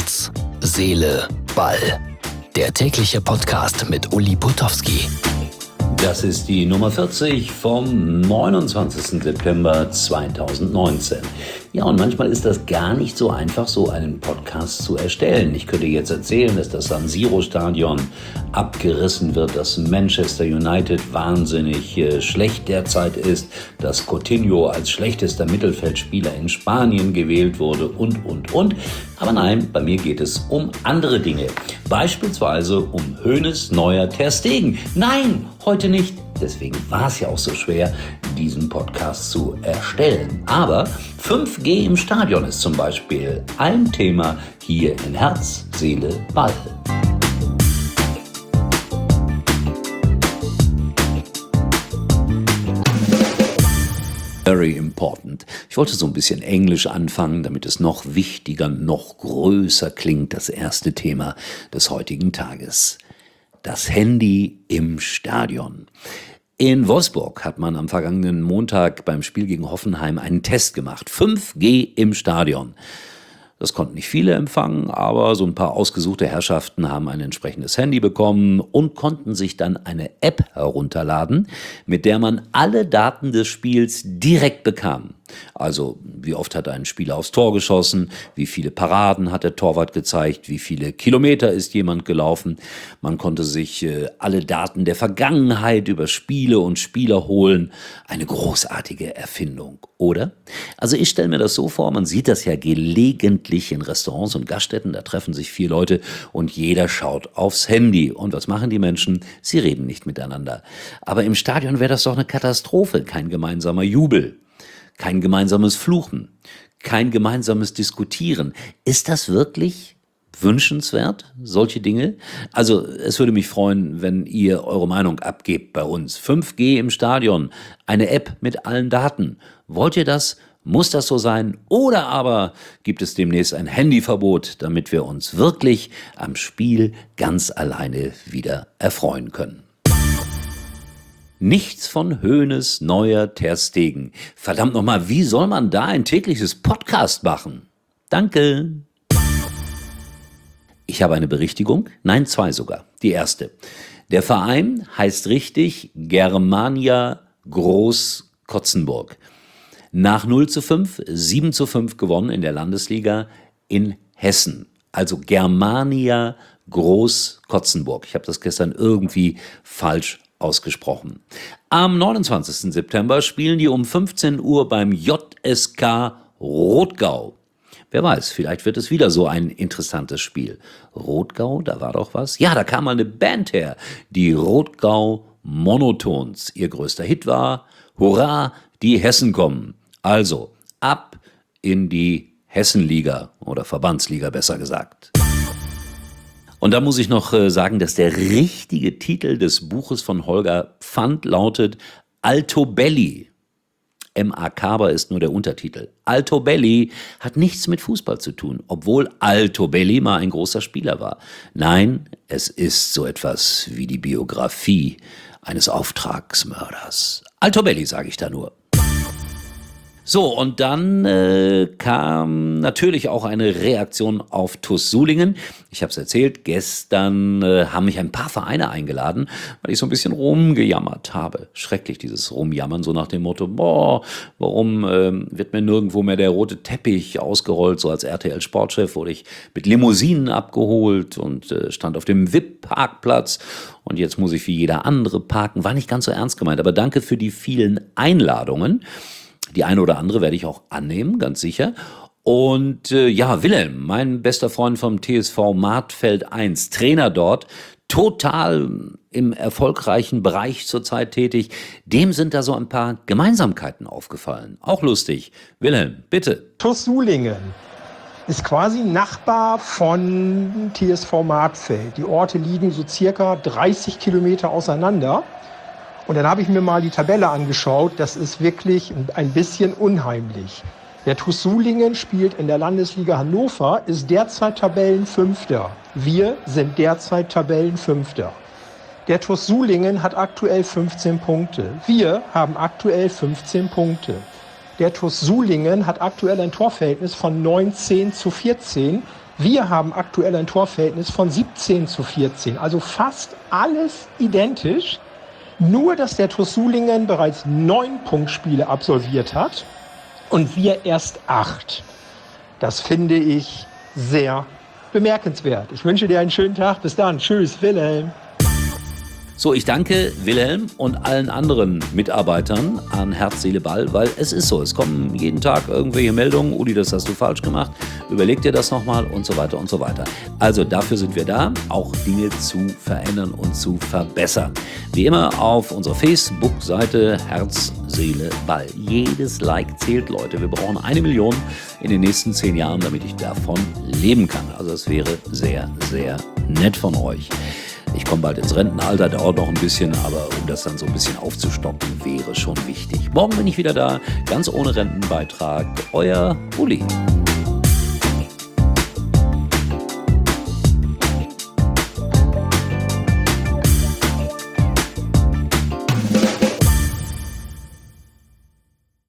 Herz, Seele, Ball. Der tägliche Podcast mit Uli Putowski. Das ist die Nummer 40 vom 29. September 2019. Ja, und manchmal ist das gar nicht so einfach, so einen Podcast zu erstellen. Ich könnte jetzt erzählen, dass das San Siro-Stadion abgerissen wird, dass Manchester United wahnsinnig schlecht derzeit ist, dass Coutinho als schlechtester Mittelfeldspieler in Spanien gewählt wurde und. Aber nein, bei mir geht es um andere Dinge. Beispielsweise um Hoeneß neuer Ter Stegen. Nein, heute nicht. Deswegen war es ja auch so schwer, diesen Podcast zu erstellen. Aber 5G im Stadion ist zum Beispiel ein Thema hier in Herz, Seele, Ball. Very important. Ich wollte so ein bisschen Englisch anfangen, damit es noch wichtiger, noch größer klingt, das erste Thema des heutigen Tages. Das Handy im Stadion. In Wolfsburg hat man am vergangenen Montag beim Spiel gegen Hoffenheim einen Test gemacht. 5G im Stadion. Das konnten nicht viele empfangen, aber so ein paar ausgesuchte Herrschaften haben ein entsprechendes Handy bekommen und konnten sich dann eine App herunterladen, mit der man alle Daten des Spiels direkt bekam. Also wie oft hat ein Spieler aufs Tor geschossen, wie viele Paraden hat der Torwart gezeigt, wie viele Kilometer ist jemand gelaufen. Man konnte sich alle Daten der Vergangenheit über Spiele und Spieler holen. Eine großartige Erfindung, oder? Also ich stelle mir das so vor, man sieht das ja gelegentlich in Restaurants und Gaststätten, da treffen sich 4 Leute und jeder schaut aufs Handy. Und was machen die Menschen? Sie reden nicht miteinander. Aber im Stadion wäre das doch eine Katastrophe, kein gemeinsamer Jubel. Kein gemeinsames Fluchen, kein gemeinsames Diskutieren. Ist das wirklich wünschenswert, solche Dinge? Also es würde mich freuen, wenn ihr eure Meinung abgebt bei uns. 5G im Stadion, eine App mit allen Daten. Wollt ihr das? Muss das so sein? Oder aber gibt es demnächst ein Handyverbot, damit wir uns wirklich am Spiel ganz alleine wieder erfreuen können? Nichts von Hoeneß neuer Ter Stegen. Verdammt nochmal, wie soll man da ein tägliches Podcast machen? Danke. Ich habe eine Berichtigung, nein 2 sogar. Die erste. Der Verein heißt richtig Germania Groß-Kotzenburg. Nach 0:5, 7:5 gewonnen in der Landesliga in Hessen. Also Germania Groß-Kotzenburg. Ich habe das gestern irgendwie falsch ausgesprochen. Am 29. September spielen die um 15 Uhr beim JSK Rodgau. Wer weiß, vielleicht wird es wieder so ein interessantes Spiel. Rodgau, da war doch was? Ja, da kam mal eine Band her, die Rodgau Monotons. Ihr größter Hit war Hurra, die Hessen kommen. Also ab in die Hessenliga oder Verbandsliga besser gesagt. Und da muss ich noch sagen, dass der richtige Titel des Buches von Holger Pfand lautet Altobelli. Makaber ist nur der Untertitel. Altobelli hat nichts mit Fußball zu tun, obwohl Altobelli mal ein großer Spieler war. Nein, es ist so etwas wie die Biografie eines Auftragsmörders. Altobelli, sage ich da nur. So, und dann kam natürlich auch eine Reaktion auf TuS Sulingen. Ich habe es erzählt, gestern haben mich ein paar Vereine eingeladen, weil ich so ein bisschen rumgejammert habe. Schrecklich, dieses Rumjammern, so nach dem Motto, warum wird mir nirgendwo mehr der rote Teppich ausgerollt? So als RTL-Sportchef wurde ich mit Limousinen abgeholt und stand auf dem VIP-Parkplatz. Und jetzt muss ich wie jeder andere parken. War nicht ganz so ernst gemeint, aber danke für die vielen Einladungen. Die eine oder andere werde ich auch annehmen, ganz sicher. Und Wilhelm, mein bester Freund vom TSV Martfeld 1, Trainer dort, total im erfolgreichen Bereich zurzeit tätig, dem sind da so ein paar Gemeinsamkeiten aufgefallen. Auch lustig. Wilhelm, bitte. TuS Sulingen ist quasi Nachbar von TSV Martfeld. Die Orte liegen so circa 30 Kilometer auseinander. Und dann habe ich mir mal die Tabelle angeschaut. Das ist wirklich ein bisschen unheimlich. Der TuS Sulingen spielt in der Landesliga Hannover, ist derzeit Tabellenfünfter. Wir sind derzeit Tabellenfünfter. Der TuS Sulingen hat aktuell 15 Punkte. Wir haben aktuell 15 Punkte. Der TuS Sulingen hat aktuell ein Torverhältnis von 19:14. Wir haben aktuell ein Torverhältnis von 17:14, also fast alles identisch. Nur, dass der TuS Sulingen bereits 9 Punktspiele absolviert hat und wir erst 8. Das finde ich sehr bemerkenswert. Ich wünsche dir einen schönen Tag. Bis dann. Tschüss, Wilhelm. So, ich danke Wilhelm und allen anderen Mitarbeitern an Herz, Seele, Ball, weil es ist so, es kommen jeden Tag irgendwelche Meldungen, Uli, das hast du falsch gemacht, überleg dir das nochmal und so weiter und so weiter. Also dafür sind wir da, auch Dinge zu verändern und zu verbessern. Wie immer auf unserer Facebook-Seite Herz, Seele, Ball. Jedes Like zählt, Leute. Wir brauchen 1 Million in den nächsten 10 Jahren, damit ich davon leben kann. Also es wäre sehr, sehr nett von euch. Ich komme bald ins Rentenalter, dauert noch ein bisschen, aber um das dann so ein bisschen aufzustocken, wäre schon wichtig. Morgen bin ich wieder da, ganz ohne Rentenbeitrag. Euer Uli.